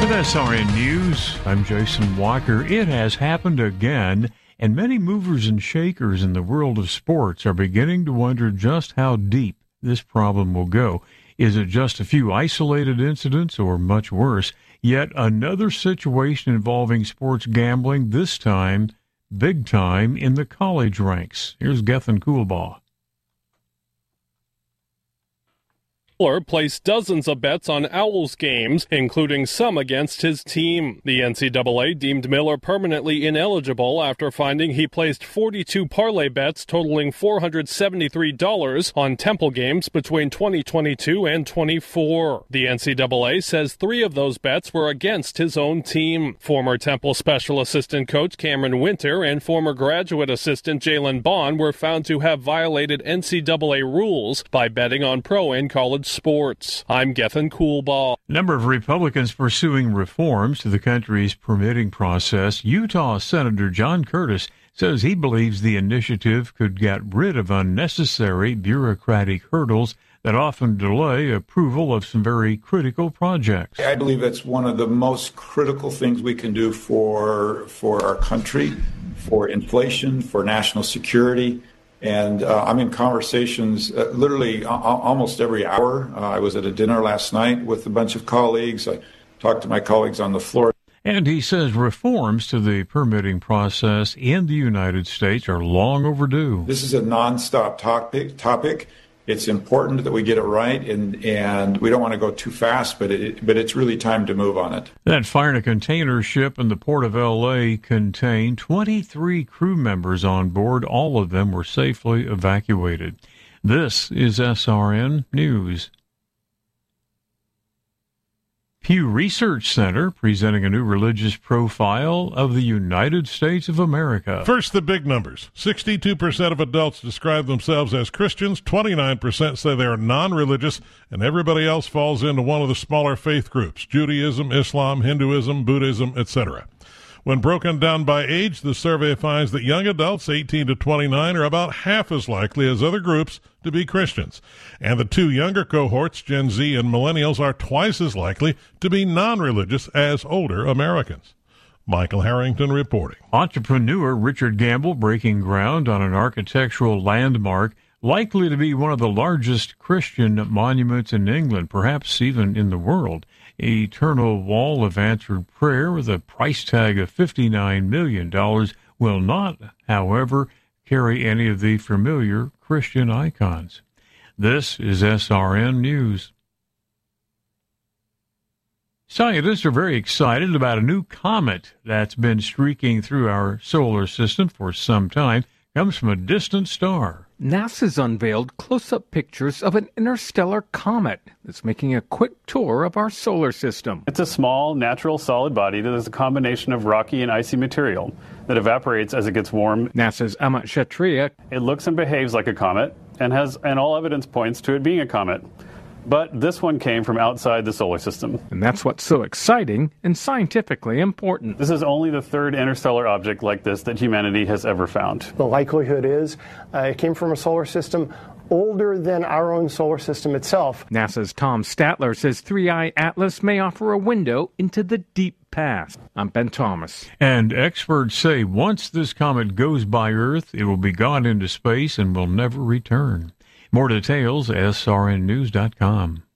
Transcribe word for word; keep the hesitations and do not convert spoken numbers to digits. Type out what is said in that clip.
With S R N News, I'm Jason Walker. It has happened again, and many movers and shakers in the world of sports are beginning to wonder just how deep this problem will go. Is it just a few isolated incidents or much worse? Yet another situation involving sports gambling, this time, big time, in the college ranks. Here's Gethin Coolbaugh. Miller placed dozens of bets on Owls games, including some against his team. The N C double A deemed Miller permanently ineligible after finding he placed forty-two parlay bets totaling four hundred seventy-three dollars on Temple games between twenty twenty-two and twenty-four. The N C double A says three of those bets were against his own team. Former Temple special assistant coach Cameron Winter and former graduate assistant Jalen Bond were found to have violated N C double A rules by betting on pro and college sports. I'm Gethin Coolbaugh. A number of Republicans pursuing reforms to the country's permitting process. Utah Senator John Curtis says he believes the initiative could get rid of unnecessary bureaucratic hurdles that often delay approval of some very critical projects. I believe that's one of the most critical things we can do for for our country, for inflation, for national security. And uh, I'm in conversations uh, literally a- almost every hour. Uh, I was at a dinner last night with a bunch of colleagues. I talked to my colleagues on the floor. And he says reforms to the permitting process in the United States are long overdue. This is a nonstop topic. topic. It's important that we get it right, and, and we don't want to go too fast, but it, but it's really time to move on it. That fire in a container ship in the port of L A contained twenty-three crew members on board. All of them were safely evacuated. This is S R N News. Pew Research Center presenting a new religious profile of the United States of America. First, the big numbers. sixty-two percent of adults describe themselves as Christians, twenty-nine percent say they are non-religious, and everybody else falls into one of the smaller faith groups, Judaism, Islam, Hinduism, Buddhism, et cetera. When broken down by age, the survey finds that young adults, eighteen to twenty-nine, are about half as likely as other groups to be Christians. And the two younger cohorts, Gen Z and millennials, are twice as likely to be non-religious as older Americans. Michael Harrington reporting. Entrepreneur Richard Gamble breaking ground on an architectural landmark likely to be one of the largest Christian monuments in England, perhaps even in the world. Eternal Wall of Answered Prayer with a price tag of fifty-nine million dollars will not, however, carry any of the familiar Christian icons. This is S R N News. Scientists are very excited about a new comet that's been streaking through our solar system for some time. It comes from a distant star. NASA's unveiled close-up pictures of an interstellar comet that's making a quick tour of our solar system. It's a small, natural, solid body that is a combination of rocky and icy material that evaporates as it gets warm. NASA's Amit Kshatriya. It looks and behaves like a comet and has, and all evidence points to it being a comet. But this one came from outside the solar system. And that's what's so exciting and scientifically important. This is only the third interstellar object like this that humanity has ever found. The likelihood is uh, it came from a solar system older than our own solar system itself. NASA's Tom Statler says three I Atlas may offer a window into the deep past. I'm Ben Thomas. And experts say once this comet goes by Earth, it will be gone into space and will never return. More details, S R N news dot com.